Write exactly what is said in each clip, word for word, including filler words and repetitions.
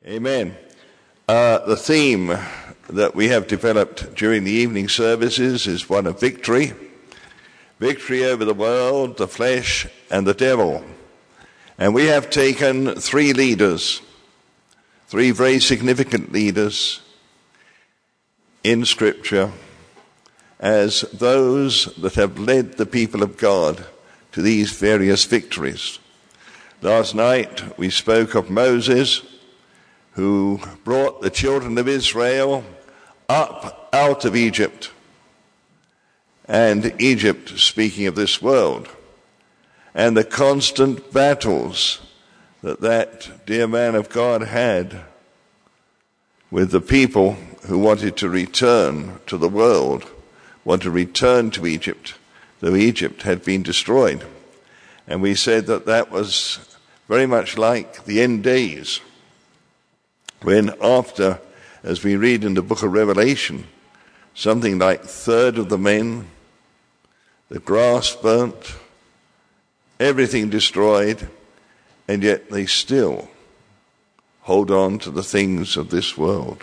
Amen. Uh, the theme that we have developed during the evening services is one of victory. Victory over the world, the flesh, and the devil. And we have taken three leaders, three very significant leaders in Scripture as those that have led the people of God to these various victories. Last night we spoke of Moses, who brought the children of Israel up out of Egypt. And Egypt, speaking of this world, and the constant battles that that dear man of God had with the people who wanted to return to the world, wanted to return to Egypt, though Egypt had been destroyed. And we said that that was very much like the end days, when after, as we read in the book of Revelation, something like a third of the men, the grass burnt, everything destroyed, and yet they still hold on to the things of this world.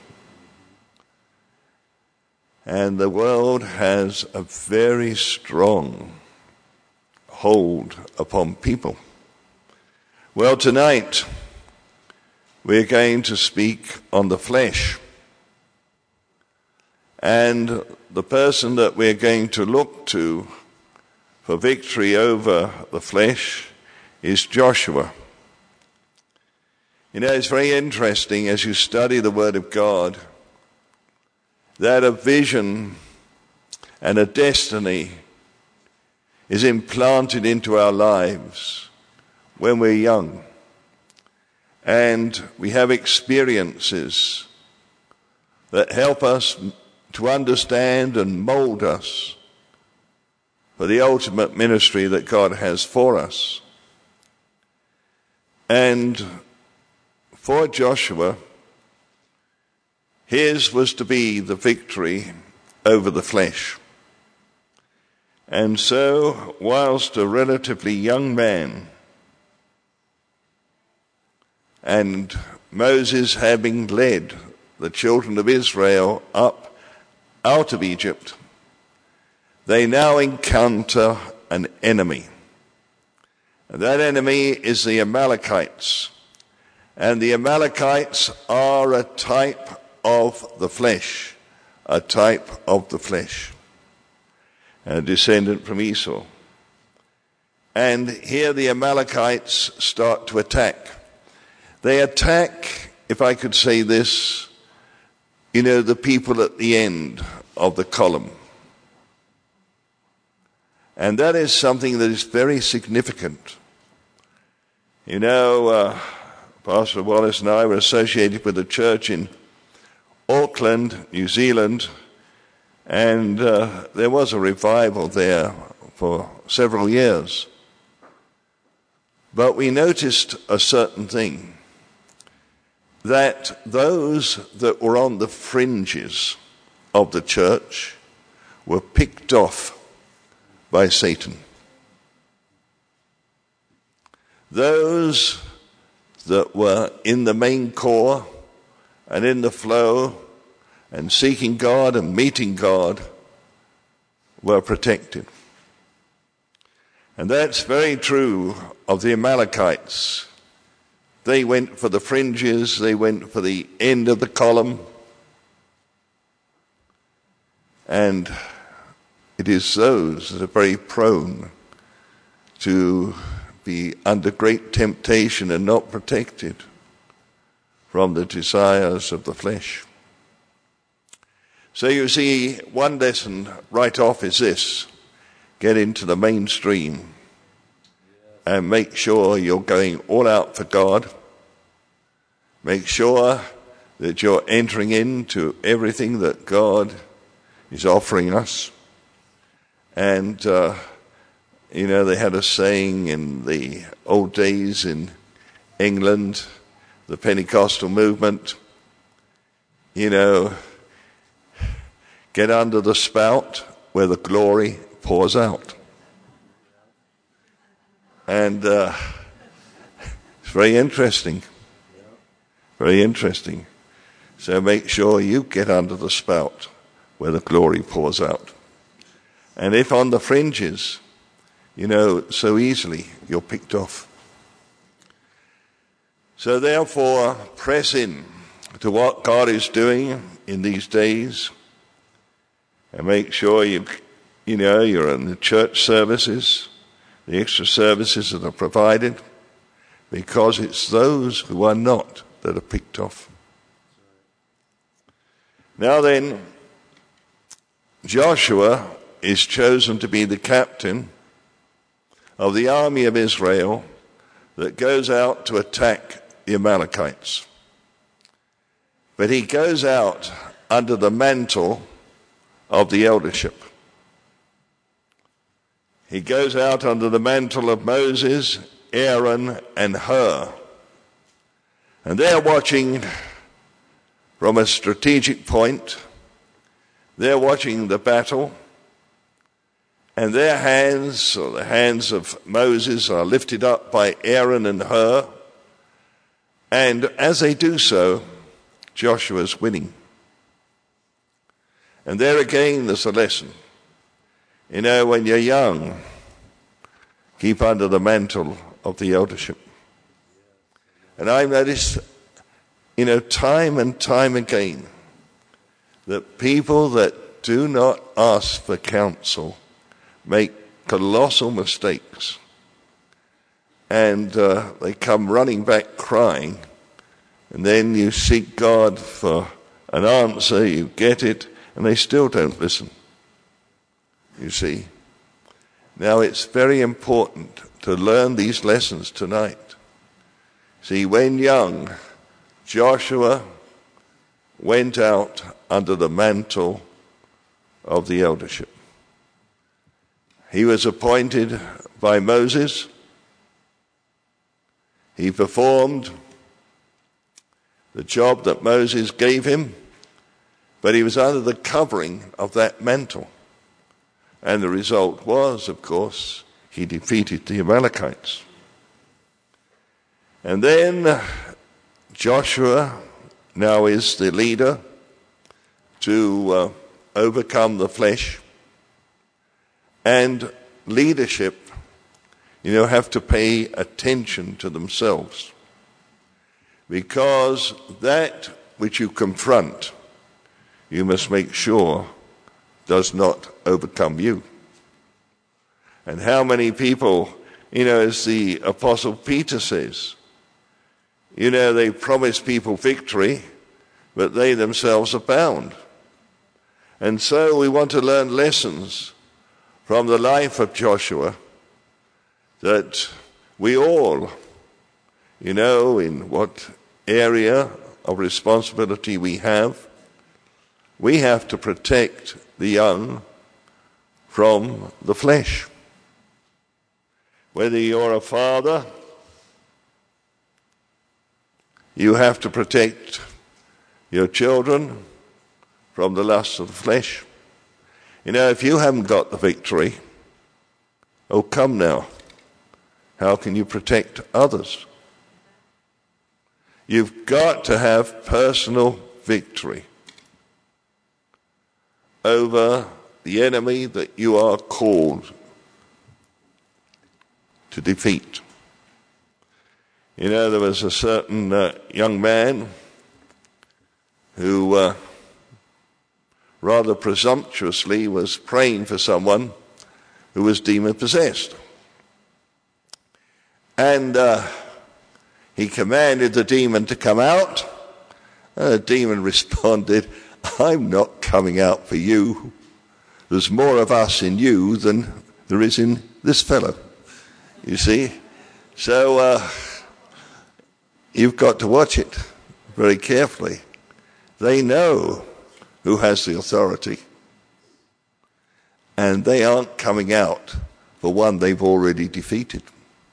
And the world has a very strong hold upon people. Well, tonight we're going to speak on the flesh. And the person that we're going to look to for victory over the flesh is Joshua. You know, it's very interesting as you study the Word of God that a vision and a destiny is implanted into our lives when we're young. And we have experiences that help us to understand and mold us for the ultimate ministry that God has for us. And for Joshua, his was to be the victory over the flesh. And so, whilst a relatively young man, and Moses having led the children of Israel up out of Egypt, they now encounter an enemy. And that enemy is the Amalekites. And the Amalekites are a type of the flesh, a type of the flesh, a descendant from Esau. And here the Amalekites start to attack. They attack, if I could say this, you know, the people at the end of the column. And that is something that is very significant. You know, uh, Pastor Wallace and I were associated with a church in Auckland, New Zealand, and uh, there was a revival there for several years. But we noticed a certain thing, that those that were on the fringes of the church were picked off by Satan. Those that were in the main core and in the flow and seeking God and meeting God were protected. And that's very true of the Amalekites. They went for the fringes, they went for the end of the column. And it is those that are very prone to be under great temptation and not protected from the desires of the flesh. So you see, one lesson right off is this: get into the mainstream and make sure you're going all out for God. Make sure that you're entering into everything that God is offering us. And, uh, you know, they had a saying in the old days in England, the Pentecostal movement, you know, get under the spout where the glory pours out. And uh, it's very interesting. Very interesting. So make sure you get under the spout where the glory pours out. And if on the fringes, you know, so easily you're picked off. So therefore, press in to what God is doing in these days, and make sure you, you know, you're in the church services, the extra services that are provided, because it's those who are not that are picked off. Now then, Joshua is chosen to be the captain of the army of Israel that goes out to attack the Amalekites. But he goes out under the mantle of the eldership. He goes out under the mantle of Moses, Aaron, and Hur. And they're watching from a strategic point. They're watching the battle. And their hands, or the hands of Moses, are lifted up by Aaron and Hur. And as they do so, Joshua's winning. And there again, there's a lesson. You know, when you're young, keep under the mantle of the eldership. And I've noticed, you know, time and time again, that people that do not ask for counsel make colossal mistakes. And uh, they come running back crying. And then you seek God for an answer, you get it, and they still don't listen. You see. Now it's very important to learn these lessons tonight. See, when young, Joshua went out under the mantle of the eldership. He was appointed by Moses. He performed the job that Moses gave him, but he was under the covering of that mantle. And the result was, of course, he defeated the Amalekites. And then Joshua now is the leader to uh, overcome the flesh. And leadership, you know, have to pay attention to themselves. Because that which you confront, you must make sure does not overcome you. And how many people, you know, as the Apostle Peter says, you know, they promise people victory, but they themselves are bound. And so we want to learn lessons from the life of Joshua that we all, you know, in what area of responsibility we have, we have to protect the young from the flesh. Whether you're a father, you have to protect your children from the lust of the flesh. You know, if you haven't got the victory, oh, come now. How can you protect others? You've got to have personal victory over the enemy that you are called to defeat. You know, there was a certain uh, young man who uh, rather presumptuously was praying for someone who was demon-possessed. And uh, he commanded the demon to come out, and the demon responded, "I'm not coming out for you. There's more of us in you than there is in this fellow." You see? So uh, you've got to watch it very carefully. They know who has the authority, and they aren't coming out for one they've already defeated.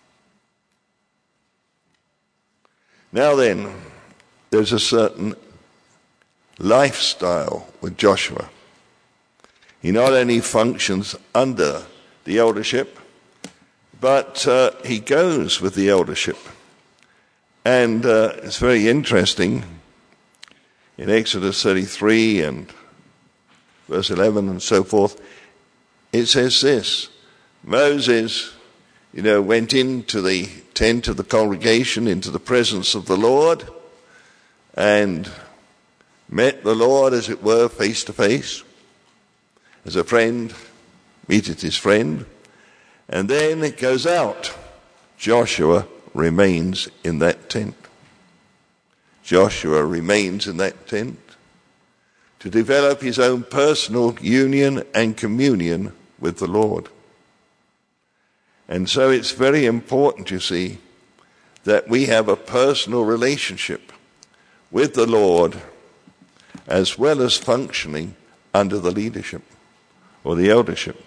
Now then, there's a certain lifestyle with Joshua. He not only functions under the eldership, but uh, he goes with the eldership. And uh, it's very interesting. In Exodus thirty-three and verse eleven and so forth, it says this: Moses, you know, went into the tent of the congregation, into the presence of the Lord, and met the Lord, as it were, face to face, as a friend meeteth his friend. And then it goes out. Joshua remains in that tent. Joshua remains in that tent to develop his own personal union and communion with the Lord. And so it's very important, you see, that we have a personal relationship with the Lord as well as functioning under the leadership or the eldership.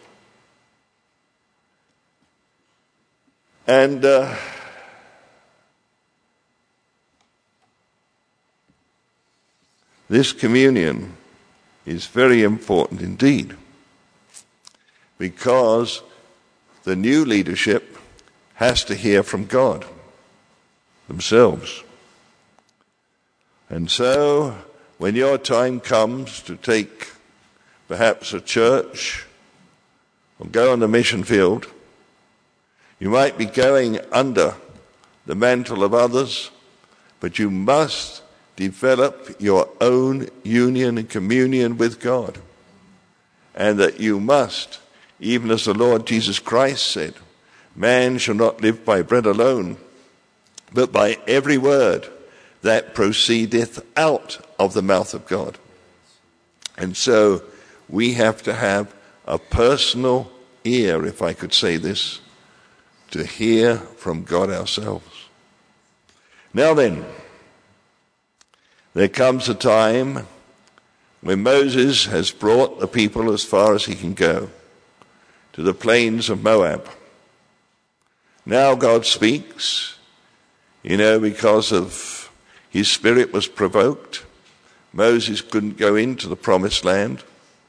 And uh, this communion is very important indeed, because the new leadership has to hear from God themselves. And so, when your time comes to take perhaps a church or go on the mission field, you might be going under the mantle of others, but you must develop your own union and communion with God. And that you must, even as the Lord Jesus Christ said, man shall not live by bread alone, but by every word that proceedeth out of the mouth of God. And so we have to have a personal ear, if I could say this, to hear from God ourselves. Now then, there comes a time when Moses has brought the people as far as he can go, to the plains of Moab. Now God speaks, you know, because of his spirit was provoked. Moses couldn't go into the promised land.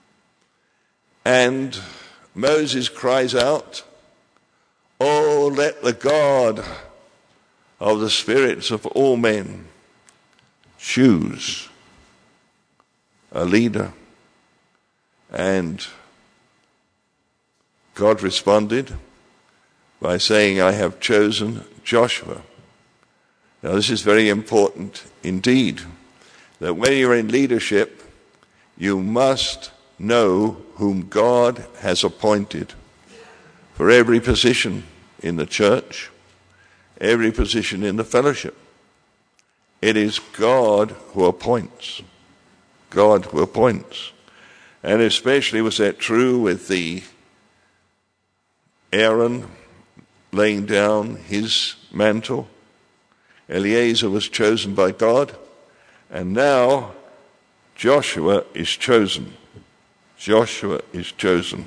And Moses cries out, "Oh, let the God of the spirits of all men choose a leader." And God responded by saying, "I have chosen Joshua." Now, this is very important indeed, that when you're in leadership, you must know whom God has appointed for every position in the church, every position in the fellowship. It is God who appoints. God who appoints. And especially was that true with the Aaron laying down his mantle. Eleazar was chosen by God, and now Joshua is chosen. Joshua is chosen.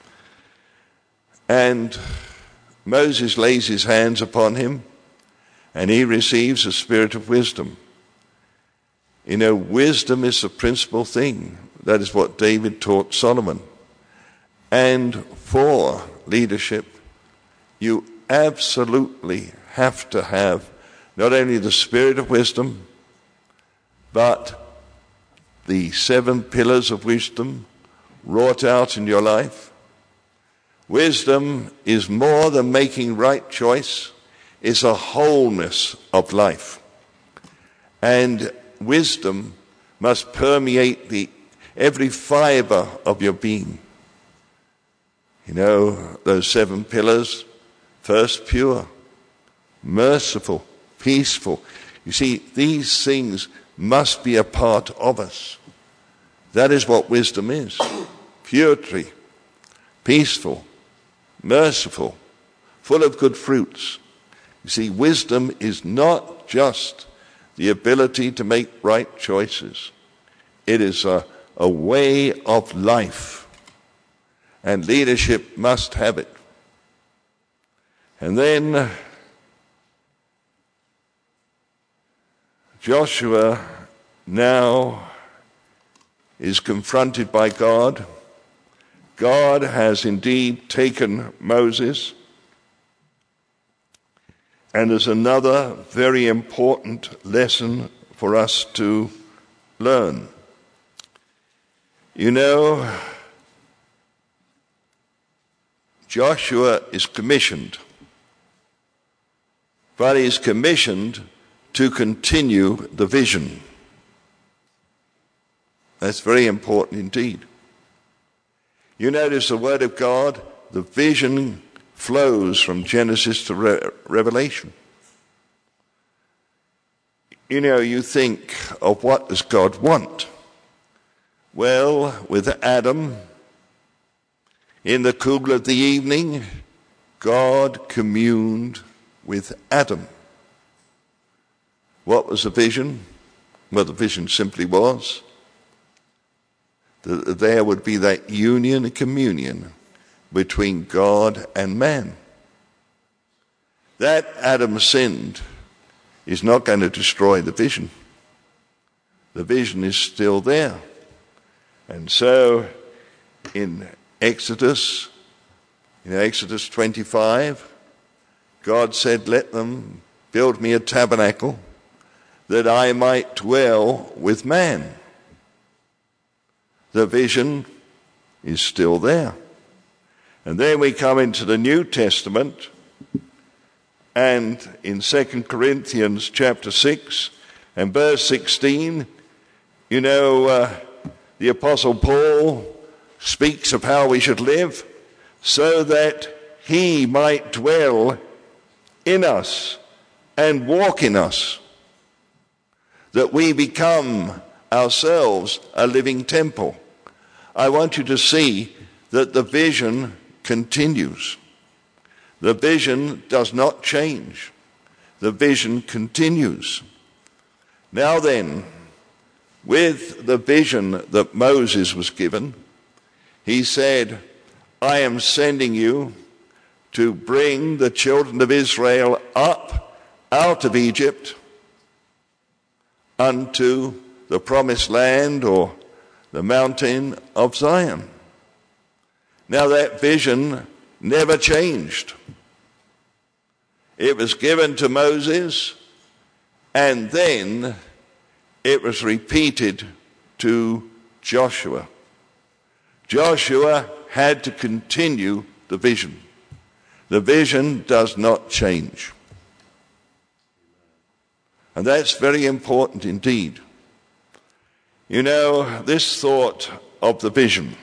And Moses lays his hands upon him, and he receives a spirit of wisdom. You know, wisdom is the principal thing. That is what David taught Solomon. And for leadership, you absolutely have to have not only the spirit of wisdom, but the seven pillars of wisdom wrought out in your life. Wisdom is more than making right choice. It's a wholeness of life. And wisdom must permeate the every fiber of your being. You know, those seven pillars: first, pure, merciful, peaceful. You see, these things must be a part of us. That is what wisdom is. Purity, peaceful, merciful, full of good fruits. You see, wisdom is not just the ability to make right choices. It is a, a way of life. And leadership must have it. And then Joshua now is confronted by God. God has indeed taken Moses, And there's another very important lesson for us to learn. You know, Joshua is commissioned, but he's commissioned to continue the vision. That's very important indeed. You notice the Word of God, the vision flows from Genesis to Re- Revelation. You know, you think of what does God want? Well, with Adam, in the cool of the evening, God communed with Adam. What was the vision? Well, the vision simply was that there would be that union and communion between God and man. That Adam sinned is not going to destroy the vision. The vision is still there. And so in Exodus, in Exodus twenty-five, God said, let them build me a tabernacle that I might dwell with man. The vision is still there. And then we come into the New Testament, and in Second Corinthians chapter six and verse sixteen, you know, uh, the Apostle Paul speaks of how we should live so that he might dwell in us and walk in us, that we become ourselves a living temple. I want you to see that the vision continues. The vision does not change. The vision continues. Now then, with the vision that Moses was given, he said, I am sending you to bring the children of Israel up out of Egypt unto the promised land, or the mountain of Zion. Now that vision never changed. It was given to Moses, and then it was repeated to Joshua. Joshua had to continue the vision. The vision does not change. And that's very important indeed. You know, this thought of the vision.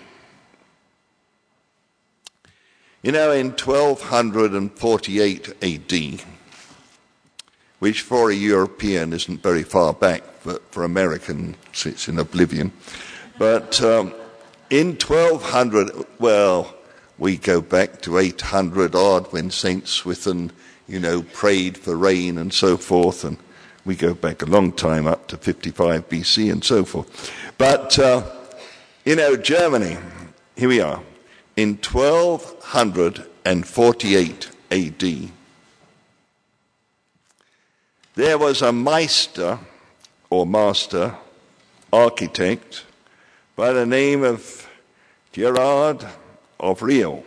You know, in twelve forty-eight A D, which for a European isn't very far back, but for Americans it's in oblivion. But um, in twelve hundred, well, we go back to eight hundred odd when Saint Swithin, you know, prayed for rain and so forth, and we go back a long time up to fifty-five B C and so forth. But, uh, you know, Germany, here we are, in twelve forty-eight A D, there was a Meister, or master, architect, by the name of Gerard of Riel.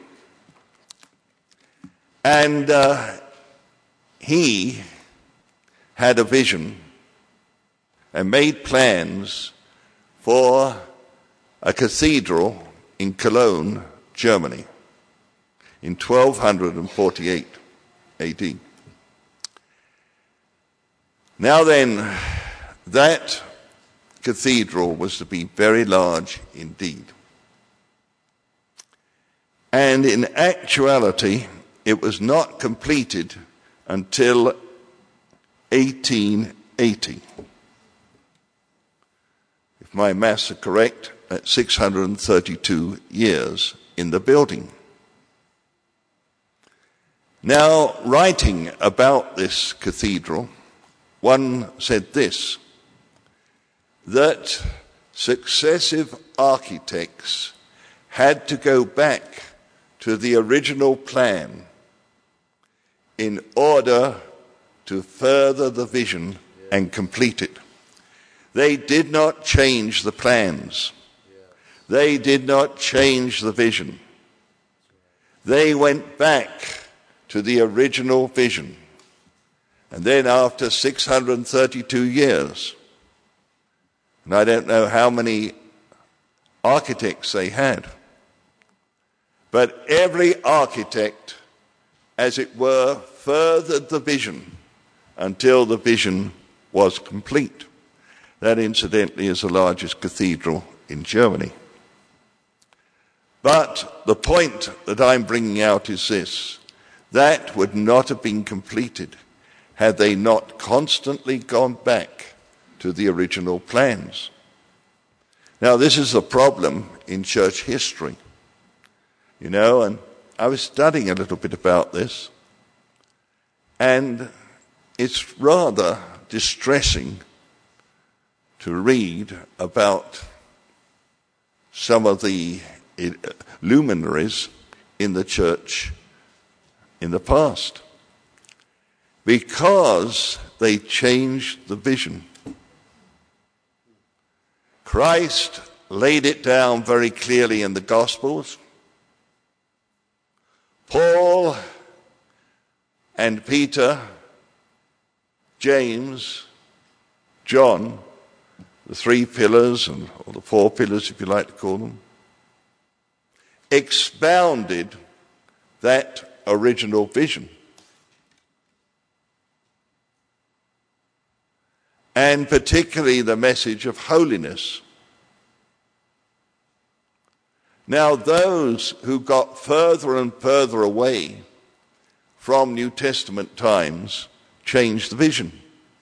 And uh, he had a vision and made plans for a cathedral in Cologne, Germany, in twelve forty-eight A D. Now then, that cathedral was to be very large indeed. And in actuality, it was not completed until eighteen eighty. If my maths are correct, that's six hundred thirty-two years in the building. Now, writing about this cathedral, one said this, that successive architects had to go back to the original plan in order to further the vision and complete it. They did not change the plans. They did not change the vision. They went back to the original vision. And then after six hundred thirty-two years, and I don't know how many architects they had, but every architect, as it were, furthered the vision until the vision was complete. That, incidentally, is the largest cathedral in Germany. But the point that I'm bringing out is this: that would not have been completed had they not constantly gone back to the original plans. Now, this is a problem in church history, you know, and I was studying a little bit about this, and it's rather distressing to read about some of the luminaries in the church in the past, because they changed the vision. Christ laid it down very clearly in the Gospels. Paul and Peter, James, John, the three pillars, and or the four pillars if you like to call them, expounded that original vision. And particularly the message of holiness. Now, those who got further and further away from New Testament times changed the vision.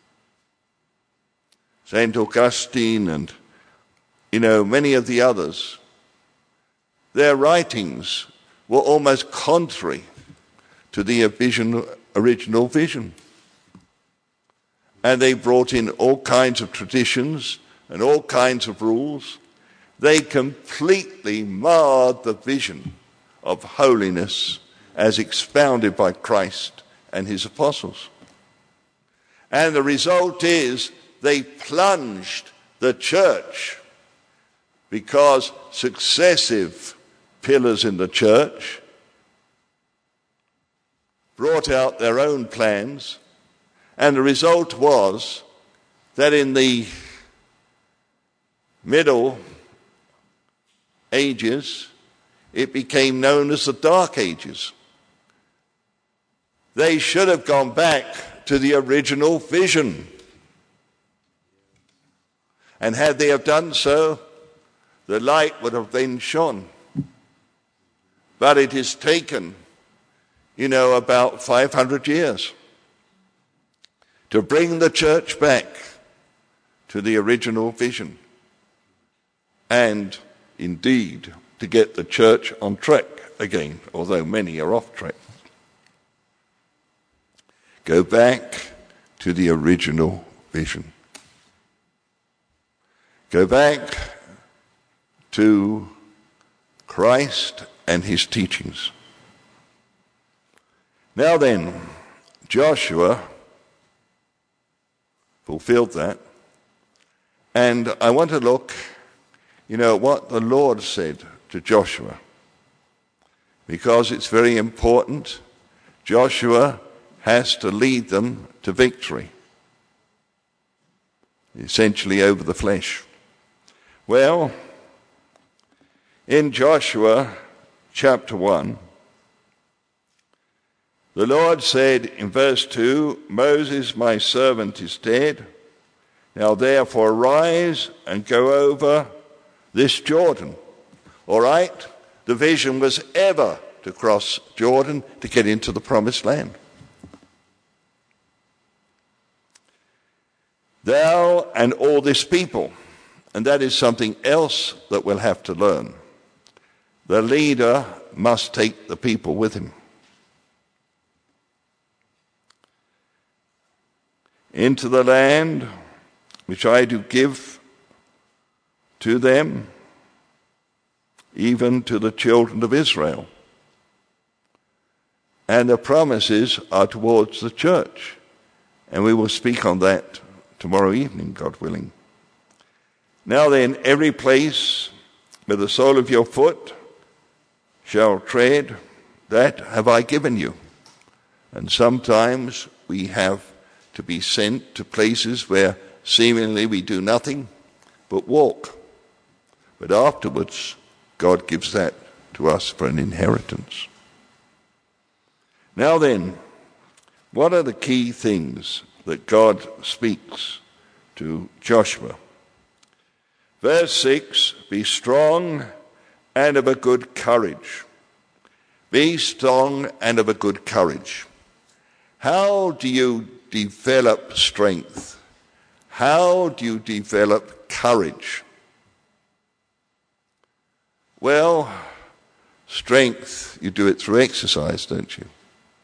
Saint Augustine and, you know, many of the others, their writings were almost contrary to the vision, original vision. And they brought in all kinds of traditions and all kinds of rules. They completely marred the vision of holiness as expounded by Christ and his apostles. And the result is they plunged the church, because successive pillars in the church brought out their own plans. And the result was that in the Middle Ages, it became known as the Dark Ages. They should have gone back to the original vision. And had they have done so, the light would have then shone. But it has taken, you know, about five hundred years to bring the church back to the original vision, and indeed to get the church on track again, although many are off track. Go back to the original vision. Go back to Christ and his teachings. Now then, Joshua fulfilled that. And I want to look, you know, what the Lord said to Joshua, because it's very important. Joshua has to lead them to victory, essentially over the flesh. Well, in Joshua chapter one, the Lord said in verse two, Moses, my servant, is dead. Now therefore arise and go over this Jordan. All right? The vision was ever to cross Jordan to get into the promised land. Thou and all this people, and that is something else that we'll have to learn. The leader must take the people with him into the land which I do give to them, even to the children of Israel. And the promises are towards the church. And we will speak on that tomorrow evening, God willing. Now then, every place where the sole of your foot shall tread, that have I given you. And sometimes we have to be sent to places where seemingly we do nothing but walk. But afterwards, God gives that to us for an inheritance. Now then, what are the key things that God speaks to Joshua? Verse six, be strong and of a good courage. Be strong and of a good courage. How do you develop strength? How do you develop courage? Well, strength, you do it through exercise, don't you?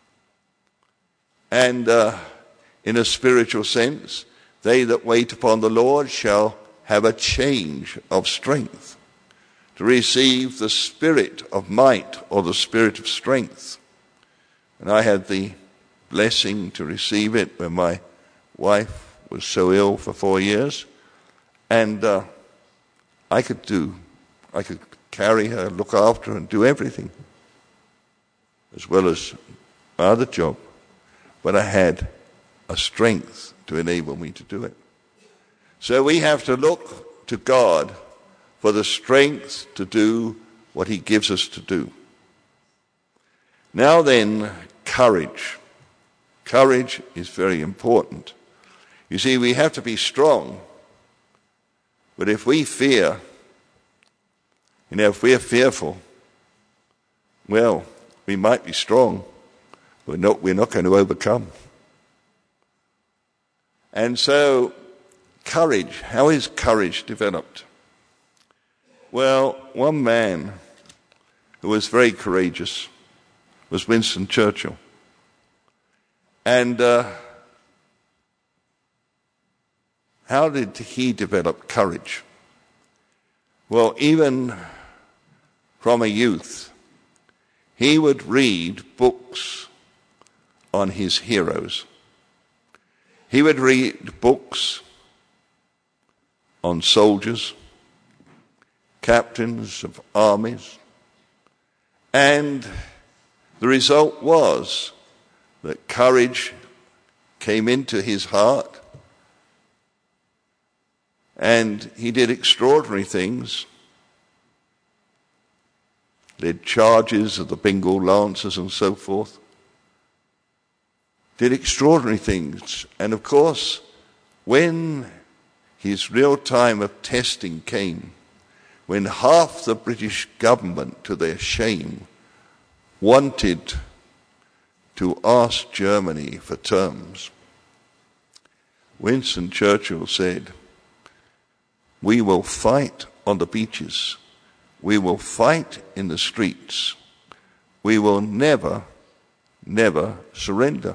And uh, in a spiritual sense, they that wait upon the Lord shall have a change of strength, to receive the spirit of might or the spirit of strength. And I had the blessing to receive it when my wife was so ill for four years. And uh, I could do, I could carry her, look after her, and do everything, as well as my other job. But I had a strength to enable me to do it. So we have to look to God for the strength to do what he gives us to do. Now then, courage. Courage is very important. You see, we have to be strong. But if we fear, you know, if we're fearful, well, we might be strong, but not, we're not going to overcome. And so, courage. How is courage developed? Well, one man who was very courageous was Winston Churchill. And uh, how did he develop courage? Well, even from a youth, he would read books on his heroes. He would read books on soldiers, captains of armies, and the result was that courage came into his heart, and he did extraordinary things, led charges of the Bengal Lancers and so forth, did extraordinary things. And of course, when his real time of testing came, when half the British government, to their shame, wanted to ask Germany for terms, Winston Churchill said, we will fight on the beaches, we will fight in the streets, we will never, never surrender.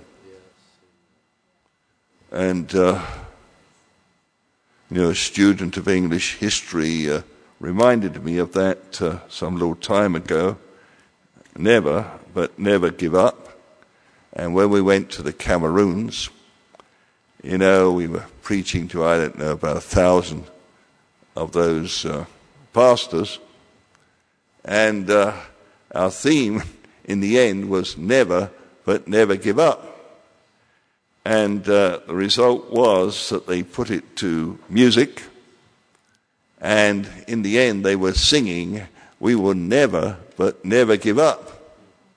And, uh, you know, a student of English history uh, reminded me of that uh, some little time ago. Never, but never give up. And when we went to the Cameroons, you know, we were preaching to, I don't know, about a thousand of those uh, pastors. And uh, our theme in the end was never, but never give up. And uh, the result was that they put it to music, and in the end they were singing, we will never, but never give up.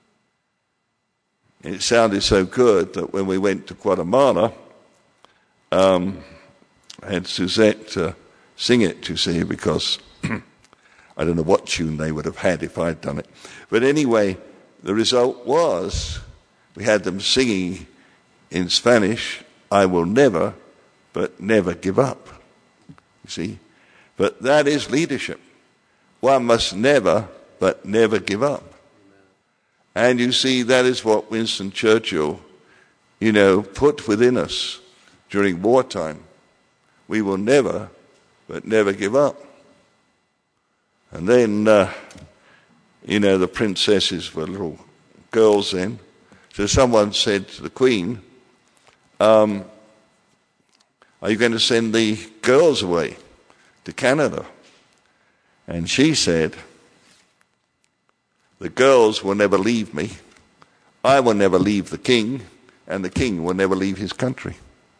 And it sounded so good that when we went to Guatemala, um, I had Suzette uh, sing it, to see, because I don't know what tune they would have had if I'd done it. But anyway, the result was we had them singing in Spanish, I will never, but never give up. You see? But that is leadership. One must never, but never give up. And you see, that is what Winston Churchill, you know, put within us during wartime. We will never, but never give up. And then, uh, you know, the princesses were little girls then. So someone said to the Queen, Um, are you going to send the girls away to Canada? And she said, the girls will never leave me. I will never leave the king, and the king will never leave his country.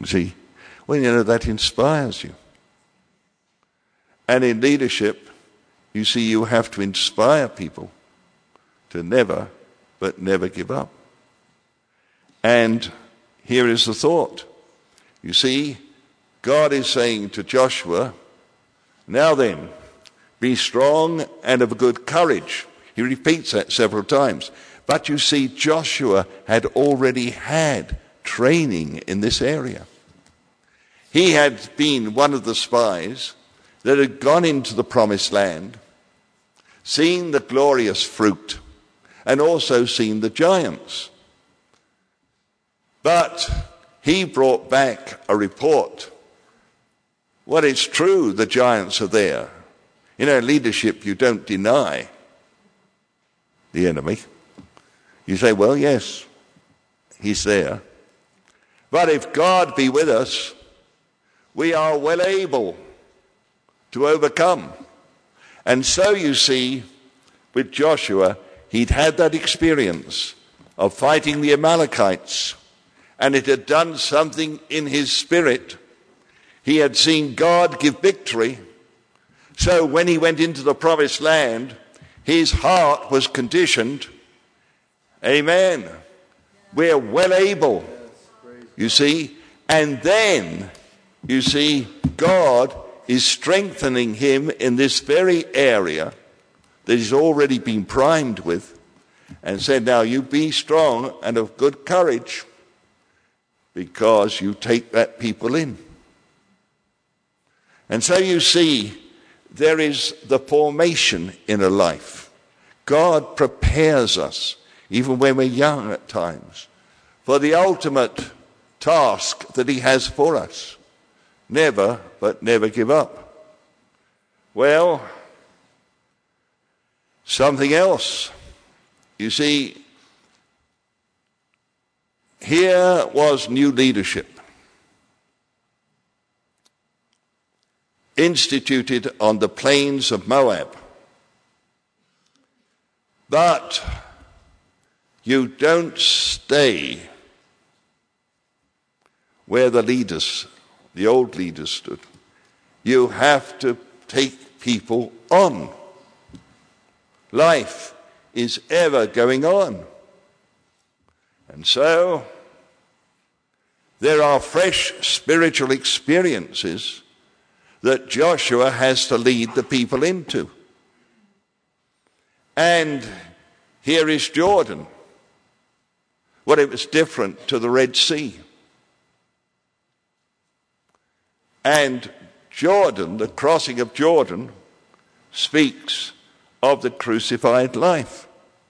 You see? Well, you know, that inspires you. And in leadership, you see, you have to inspire people to never, but never give up. And here is the thought. You see, God is saying to Joshua, now then, be strong and of good courage. He repeats that several times. But you see, Joshua had already had training in this area. He had been one of the spies that had gone into the promised land, seen the glorious fruit, and also seen the giants. But he brought back a report. Well, it's true, the giants are there. You know, in leadership, you don't deny the enemy. You say, well, yes, he's there. But if God be with us, we are well able to overcome. And so you see, with Joshua, he'd had that experience of fighting the Amalekites, and it had done something in his spirit. He had seen God give victory. So when he went into the promised land, his heart was conditioned. Amen. We're well able, you see. And then, you see, God is strengthening him in this very area that he's already been primed with, and said, now you be strong and of good courage, because you take that people in. And so you see, there is the formation in a life. God prepares us, even when we're young at times, for the ultimate task that he has for us. Never, but never give up. Well, something else. You see, here was new leadership instituted on the plains of Moab. But you don't stay where the leaders, the old leaders stood. You have to take people on. Life is ever going on. And so there are fresh spiritual experiences that Joshua has to lead the people into. And here is Jordan. Well, it was different to the Red Sea. And Jordan, the crossing of Jordan, speaks of the crucified life.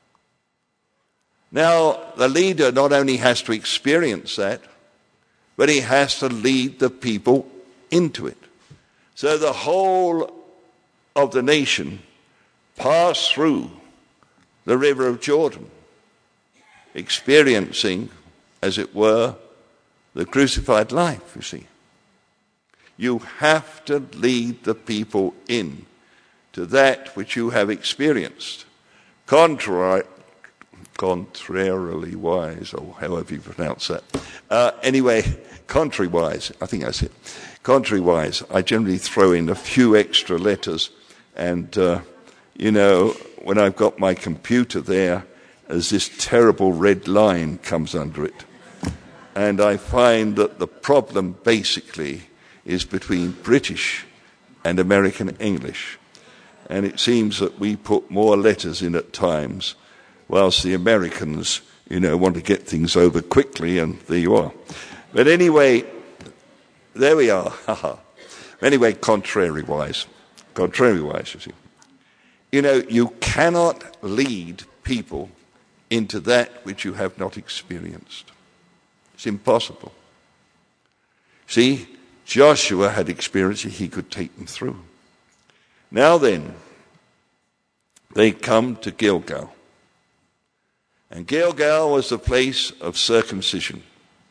Now, the leader not only has to experience that, but he has to lead the people into it. So the whole of the nation passed through the river of Jordan, experiencing, as it were, the crucified life, you see. You have to lead the people in to that which you have experienced. Contrary, contrarily wise, or however you pronounce that. Uh, anyway, contrary-wise, I think that's it. Contrary-wise, I generally throw in a few extra letters, and, uh, you know, when I've got my computer there, as this terrible red line comes under it. And I find that the problem basically is between British and American English. And it seems that we put more letters in at times, whilst the Americans, you know, want to get things over quickly, and there you are. But anyway, there we are. Anyway, contrary-wise. Contrary-wise, you see. You know, you cannot lead people into that which you have not experienced. It's impossible. See, Joshua had experienced it, he could take them through. Now then, they come to Gilgal. And Gilgal was the place of circumcision.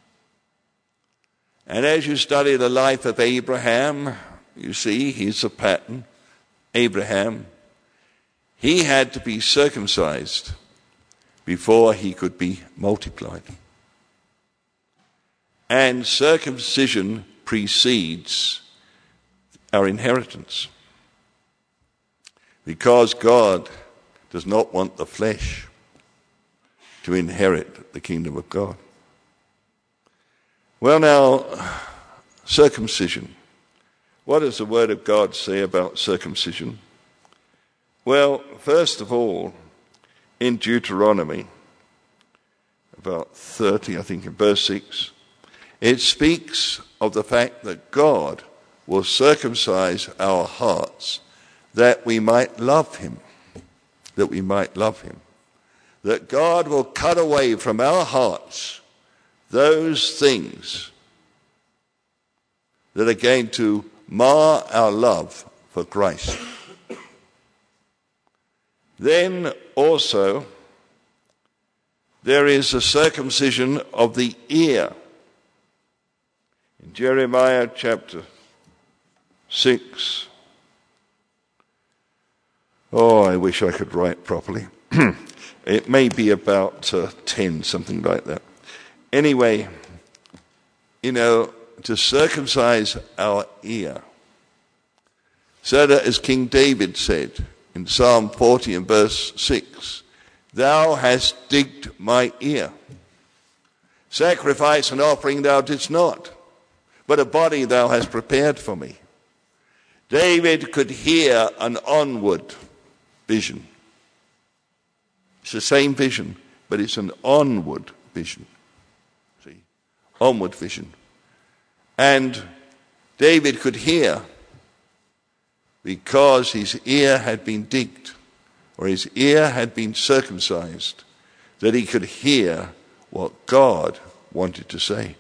And as you study the life of Abraham, you see, he's a pattern. Abraham, he had to be circumcised before he could be multiplied. And circumcision precedes our inheritance. Because God does not want the flesh to inherit the kingdom of God. Well now, circumcision. What does the Word of God say about circumcision? Well, first of all, in Deuteronomy, about thirty, I think, in verse six, it speaks of the fact that God will circumcise our hearts that we might love him, that we might love him. That God will cut away from our hearts those things that are going to mar our love for Christ. Then also, there is a circumcision of the ear. In Jeremiah chapter six, oh, I wish I could write properly. It may be about uh, ten, something like that. Anyway, you know, to circumcise our ear, so that as King David said in Psalm forty and verse six, thou hast digged my ear. Sacrifice and offering thou didst not, but a body thou hast prepared for me. David could hear an onward vision. It's the same vision, but it's an onward vision. See? Onward vision. And David could hear because his ear had been digged, or his ear had been circumcised, that he could hear what God wanted to say.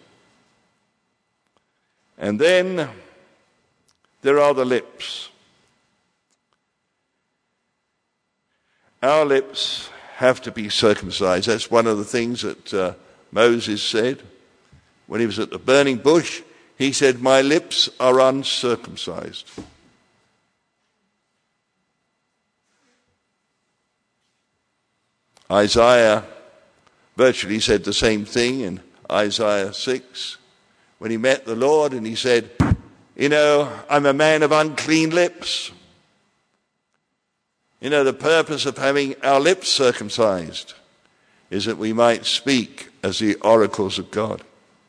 And then there are the lips. Our lips have to be circumcised. That's one of the things that uh, Moses said when he was at the burning bush. He said, my lips are uncircumcised. Isaiah virtually said the same thing in Isaiah six when he met the Lord, and he said, you know, I'm a man of unclean lips. You know, the purpose of having our lips circumcised is that we might speak as the oracles of God.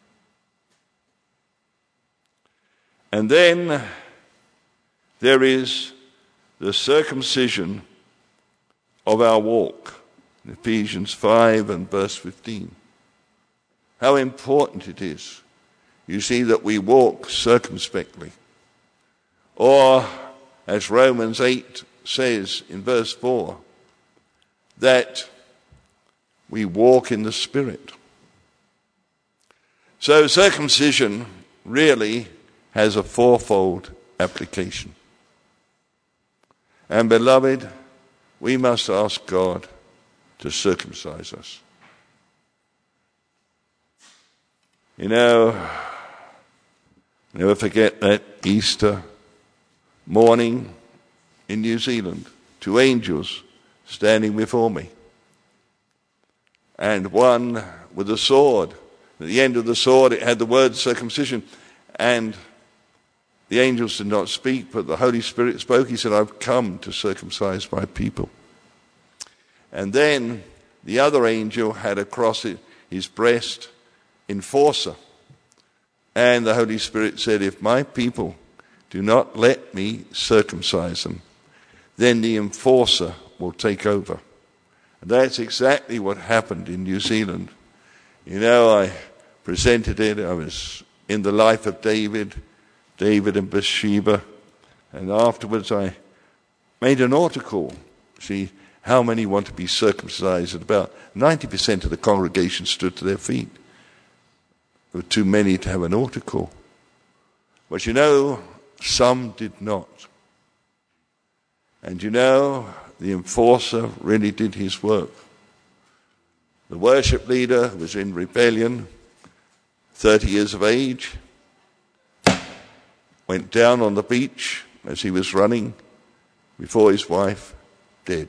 And then there is the circumcision of our walk. In Ephesians five and verse fifteen. How important it is. You see that we walk circumspectly. Or, as Romans eight says in verse four, that we walk in the Spirit. So circumcision really has a fourfold application. And beloved, we must ask God to circumcise us. You know, never forget that Easter morning in New Zealand, two angels standing before me. And one with a sword. At the end of the sword it had the word circumcision. And the angels did not speak, but the Holy Spirit spoke. He said, I've come to circumcise my people. And then the other angel had across his breast, enforcer. And the Holy Spirit said, if my people do not let me circumcise them, then the enforcer will take over. And that's exactly what happened in New Zealand. You know, I presented it. I was in the life of David, David and Bathsheba. And afterwards I made an article. See, how many want to be circumcised? And about ninety percent of the congregation stood to their feet. There were too many to have an article. But you know, some did not. And you know, the enforcer really did his work. The worship leader was in rebellion, thirty years of age, went down on the beach as he was running before his wife, dead.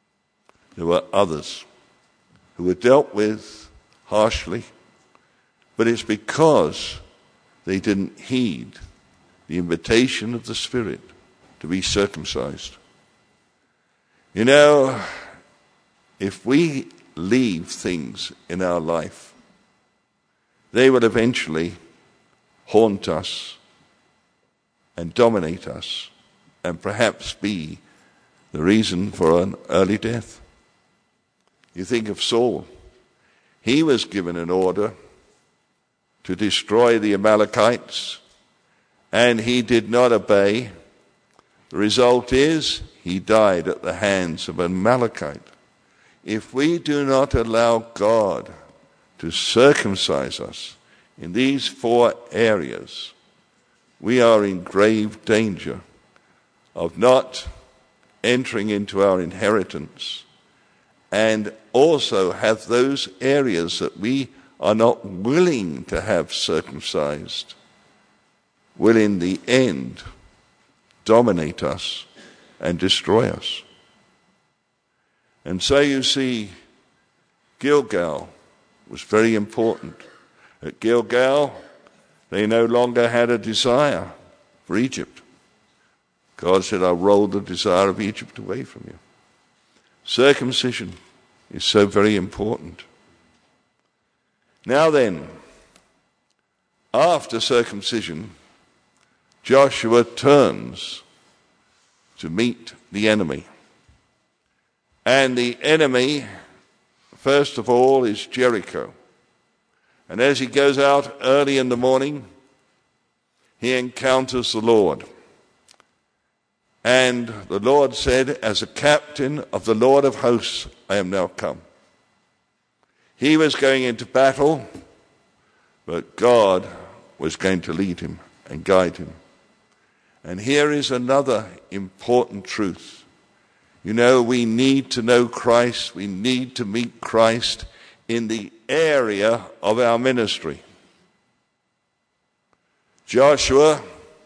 There were others who were dealt with harshly, But it's because they didn't heed the invitation of the Spirit to be circumcised. You know, if we leave things in our life, they will eventually haunt us and dominate us and perhaps be the reason for an early death. You think of Saul. He was given an order to destroy the Amalekites, and he did not obey. The result is he died at the hands of an Amalekite. If we do not allow God to circumcise us in these four areas, we are in grave danger of not entering into our inheritance, and also have those areas that we are not willing to have circumcised will in the end dominate us and destroy us. And so you see, Gilgal was very important. At Gilgal, they no longer had a desire for Egypt. God said, I'll roll the desire of Egypt away from you. Circumcision is so very important. Now then, after circumcision, Joshua turns to meet the enemy. And the enemy, first of all, is Jericho. And as he goes out early in the morning, he encounters the Lord. And the Lord said, as a captain of the Lord of hosts, I am now come. He was going into battle, but God was going to lead him and guide him. And here is another important truth. You know, we need to know Christ. We need to meet Christ in the area of our ministry. Joshua,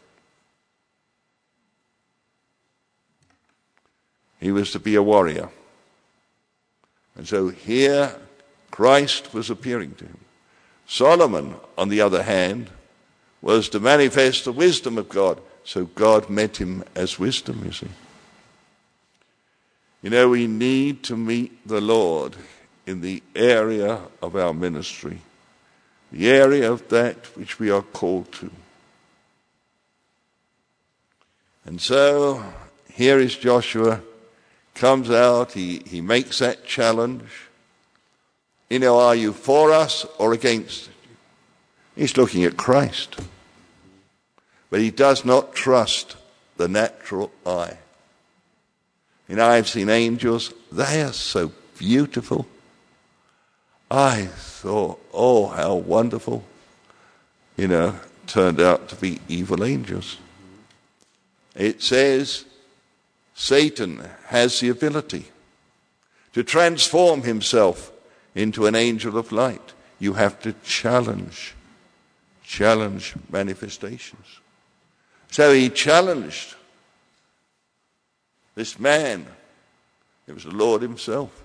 he was to be a warrior. And so here Christ was appearing to him. Solomon, on the other hand, was to manifest the wisdom of God. So God met him as wisdom, you see. You know, we need to meet the Lord in the area of our ministry, the area of that which we are called to. And so here is Joshua, comes out, he, he makes that challenge. You know, are you for us or against? He's looking at Christ. But he does not trust the natural eye. You know, I've seen angels, they are so beautiful. I thought, oh, how wonderful. You know, turned out to be evil angels. It says Satan has the ability to transform himself into an angel of light. You have to challenge, challenge manifestations. So he challenged this man. It was the Lord himself.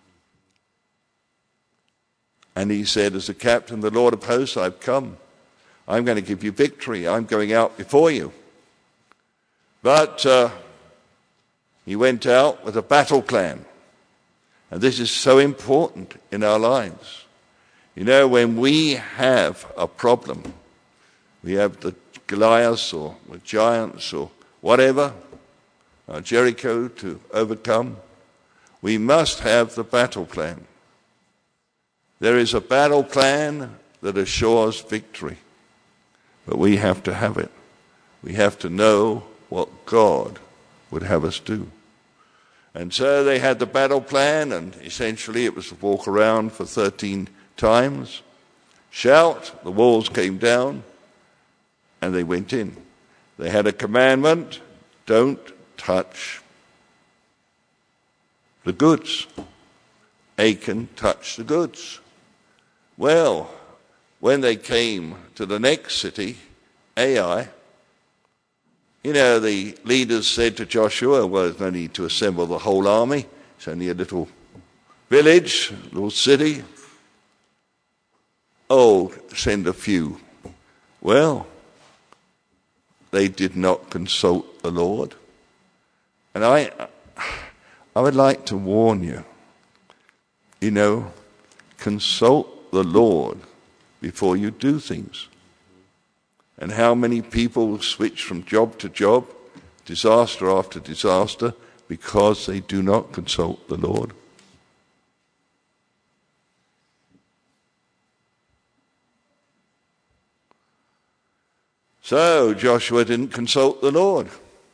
And he said, as the captain, the Lord of hosts, I've come. I'm going to give you victory. I'm going out before you. But uh, he went out with a battle plan. And this is so important in our lives. You know, when we have a problem, we have the Goliaths or the giants or whatever, uh, Jericho to overcome, we must have the battle plan. There is a battle plan that assures victory, but we have to have it. We have to know what God would have us do. And so they had the battle plan, and essentially it was to walk around for thirteen times, shout, the walls came down, and they went in. They had a commandment, don't touch the goods. Achan touched the goods. Well, when they came to the next city, Ai, you know, the leaders said to Joshua, well, there's no need to assemble the whole army. It's only a little village, a little city. oh, send a few. Well, they did not consult the Lord. And I, I would like to warn you, you know, consult the Lord before you do things. And how many people switch from job to job, disaster after disaster, because they do not consult the Lord. So Joshua didn't consult the Lord.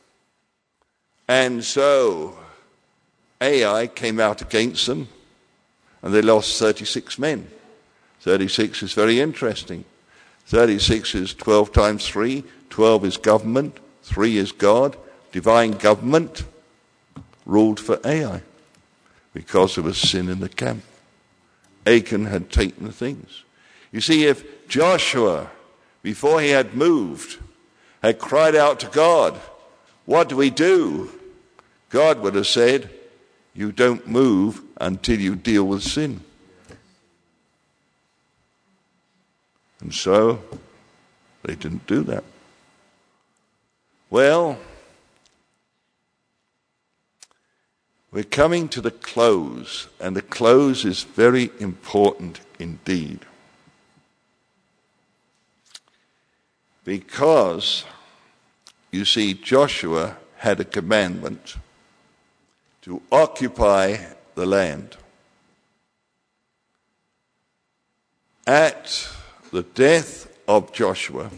And so Ai came out against them, and they lost thirty-six men. thirty-six is very interesting. thirty-six is twelve times three. twelve is government. three is God. Divine government ruled for Ai because there was sin in the camp. Achan had taken the things. You see, if Joshua, before he had moved, had cried out to God, what do we do? God would have said, you don't move until you deal with sin. And so, they didn't do that. Well, we're coming to the close, and the close is very important indeed. Because, you see, Joshua had a commandment to occupy the land. At the death of Joshua,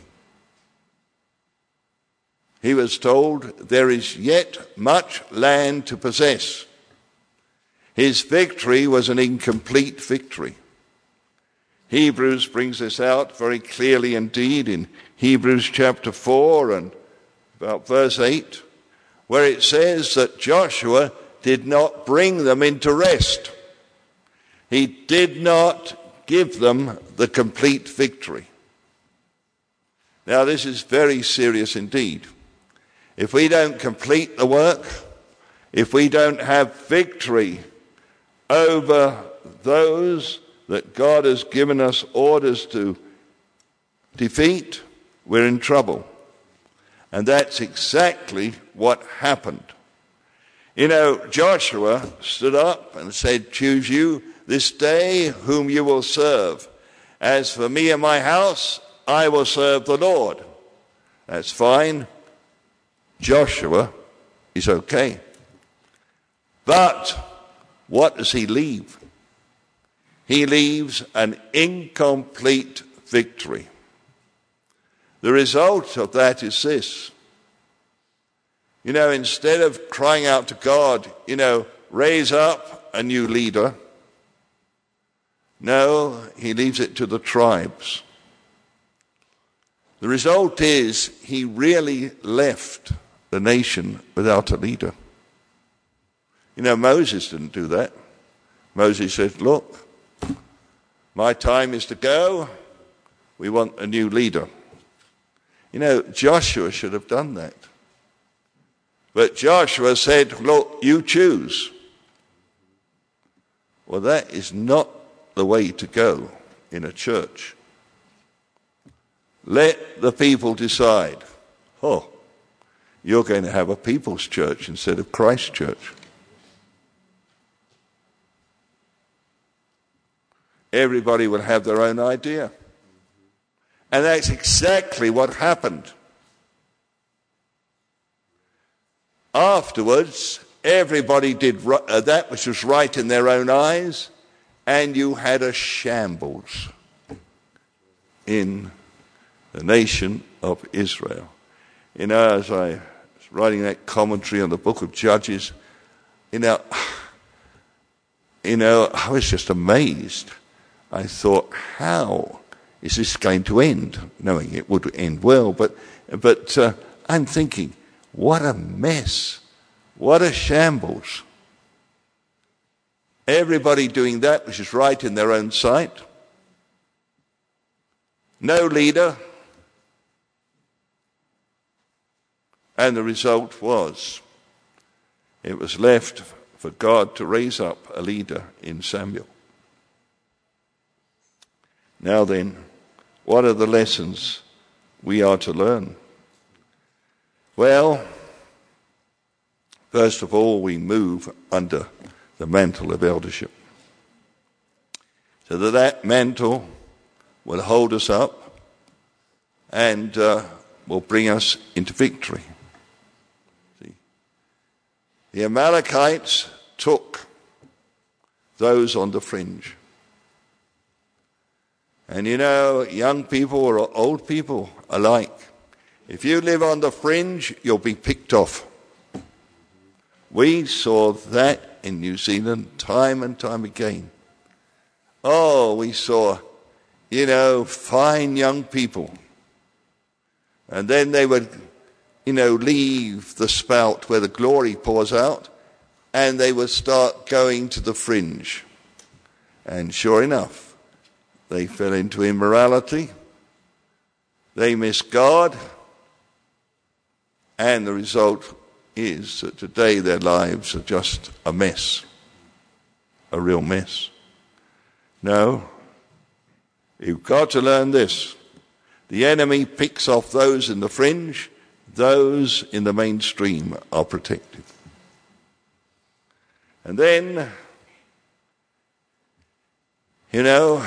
he was told, there is yet much land to possess. His victory was an incomplete victory. Hebrews brings this out very clearly indeed in Hebrews chapter four and about verse eight, where it says that Joshua did not bring them into rest. He did not give them the complete victory. Now, this is very serious indeed. If we don't complete the work, if we don't have victory over those that God has given us orders to defeat, we're in trouble. And that's exactly what happened. You know, Joshua stood up and said, choose you this day whom you will serve. As for me and my house, I will serve the Lord. That's fine. Joshua is okay. But what does he leave? He leaves an incomplete victory. The result of that is this. You know, instead of crying out to God, you know, raise up a new leader, no, he leaves it to the tribes. The result is he really left the nation without a leader. You know, Moses didn't do that. Moses said, look, my time is to go. We want a new leader. You know, Joshua should have done that. But Joshua said, look, you choose. Well, that is not the way to go in a church. Let the people decide. Oh, you're going to have a people's church instead of Christ's church. Everybody will have their own idea. And that's exactly what happened. Afterwards, everybody did uh, that which was right in their own eyes, and you had a shambles in the nation of Israel. You know, as I was writing that commentary on the book of Judges, you know, you know, I was just amazed. I thought, how is this going to end? Knowing it would end well, but but uh, I'm thinking, what a mess. What a shambles. Everybody doing that which is right in their own sight. No leader. And the result was, it was left for God to raise up a leader in Samuel. Now then, what are the lessons we are to learn? Well, first of all, we move under the mantle of eldership, so that that mantle will hold us up and uh, will bring us into victory. See, the Amalekites took those on the fringe. And you know, young people or old people alike, if you live on the fringe, you'll be picked off. We saw that in New Zealand time and time again. Oh, we saw, you know, fine young people. And then they would, you know, leave the spout where the glory pours out, and they would start going to the fringe. And sure enough, they fell into immorality. They missed God. And the result is that today their lives are just a mess. A real mess. No. You've got to learn this. The enemy picks off those in the fringe. Those in the mainstream are protected. And then, you know,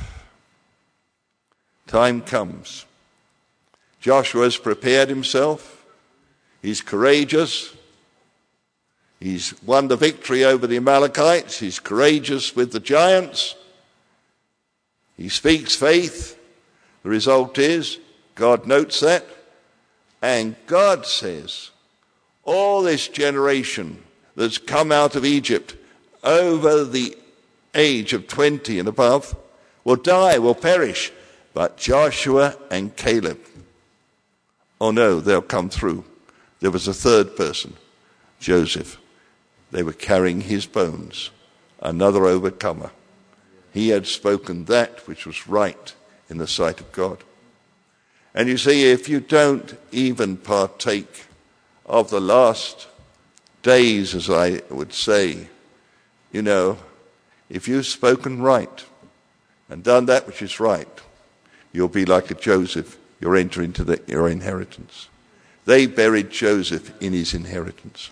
time comes. Joshua's prepared himself. He's courageous. He's won the victory over the Amalekites. He's courageous with the giants. He speaks faith. The result is, God notes that. And God says, all this generation that's come out of Egypt over the age of twenty and above will die, will perish. But Joshua and Caleb, oh no, they'll come through. There was a third person, Joseph. They were carrying his bones, another overcomer. He had spoken that which was right in the sight of God. And you see, if you don't even partake of the last days, as I would say, you know, if you've spoken right and done that which is right, you'll be like a Joseph. You'll enter into the, your inheritance. They buried Joseph in his inheritance.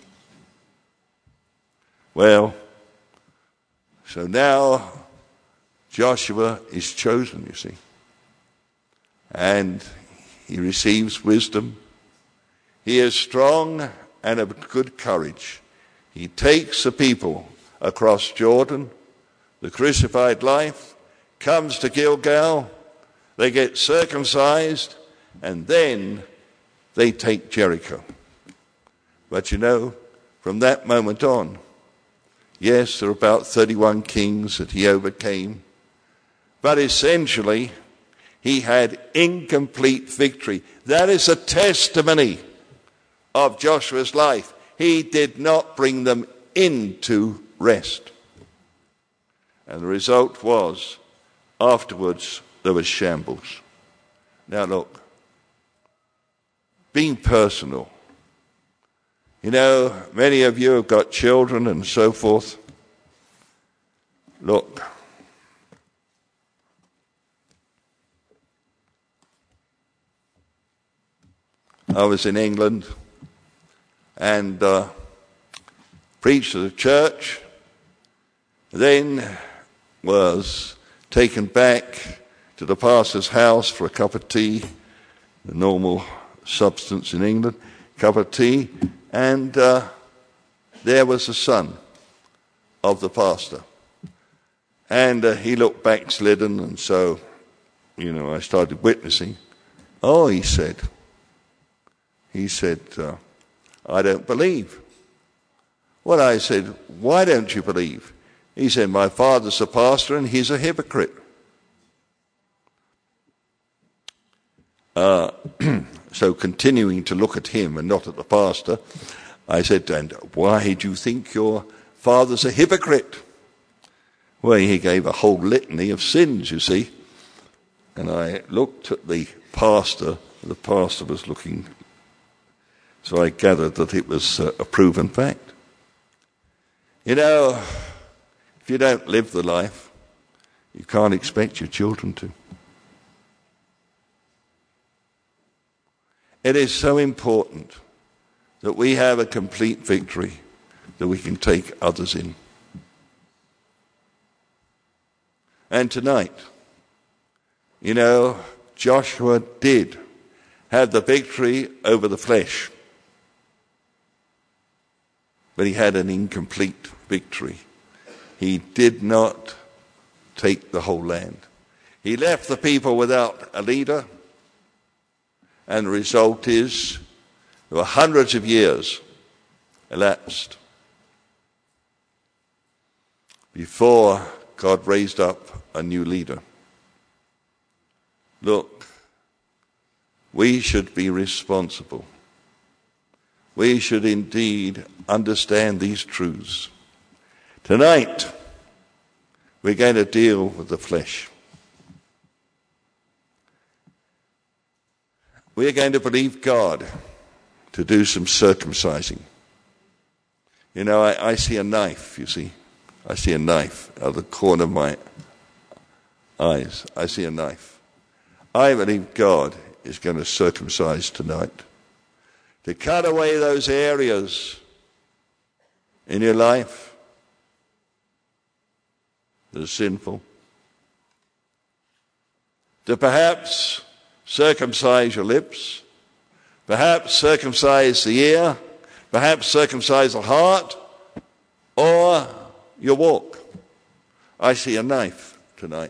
Well, so now Joshua is chosen, you see. And he receives wisdom. He is strong and of good courage. He takes the people across Jordan, the crucified life, comes to Gilgal, they get circumcised, and then they take Jericho. But you know, from that moment on, yes, there are about thirty-one kings that he overcame, but essentially, he had incomplete victory. That is a testimony of Joshua's life. He did not bring them into rest. And the result was, afterwards, there was shambles. Now look, being personal. You know, many of you have got children and so forth. Look, I was in England and uh, preached at a church, then was taken back to the pastor's house for a cup of tea, the normal substance in England, cup of tea, and uh, there was the son of the pastor. And uh, he looked backslidden, and so, you know, I started witnessing. Oh, he said, he said, uh, I don't believe. Well, I said, why don't you believe? He said, my father's a pastor and he's a hypocrite. Uh, so continuing to look at him and not at the pastor, I said, and why do you think your father's a hypocrite? Well, he gave a whole litany of sins, you see. And I looked at the pastor, the pastor was looking, so I gathered that it was uh, a proven fact. You know, if you don't live the life, you can't expect your children to. It is so important that we have a complete victory that we can take others in. And tonight, you know, Joshua did have the victory over the flesh, but he had an incomplete victory. He did not take the whole land. He left the people without a leader, and the result is there were hundreds of years elapsed before God raised up a new leader. Look, we should be responsible. We should indeed understand these truths. Tonight, we're going to deal with the flesh. We're going to believe God to do some circumcising. You know, I, I see a knife, you see. I see a knife out of the corner of my eyes. I see a knife. I believe God is going to circumcise tonight, to cut away those areas in your life that are sinful, to perhaps circumcise your lips, perhaps circumcise the ear, perhaps circumcise the heart, or your walk. I see a knife tonight.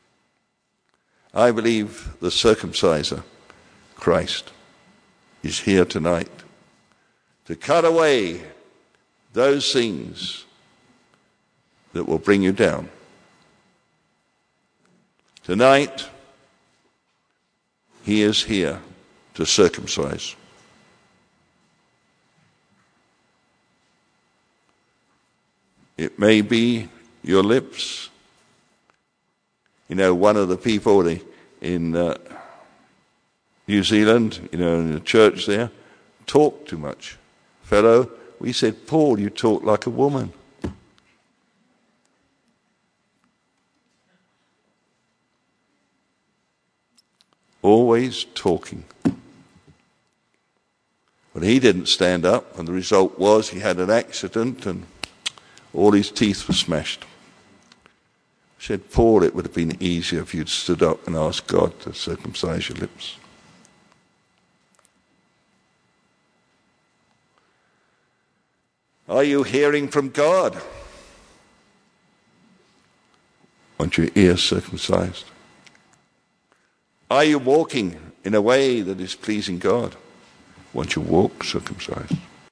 I believe the circumciser, Christ, is here tonight to cut away those things that will bring you down. Tonight, he is here to circumcise. It may be your lips. You know, one of the people in uh, New Zealand, you know, in the church there, talked too much. Fellow, we said, Paul, you talk like a woman. Always talking. But he didn't stand up, and the result was he had an accident and all his teeth were smashed. I said, Paul, it would have been easier if you'd stood up and asked God to circumcise your lips. Are you hearing from God? Want your ears circumcised? Are you walking in a way that is pleasing God? Want your walk circumcised?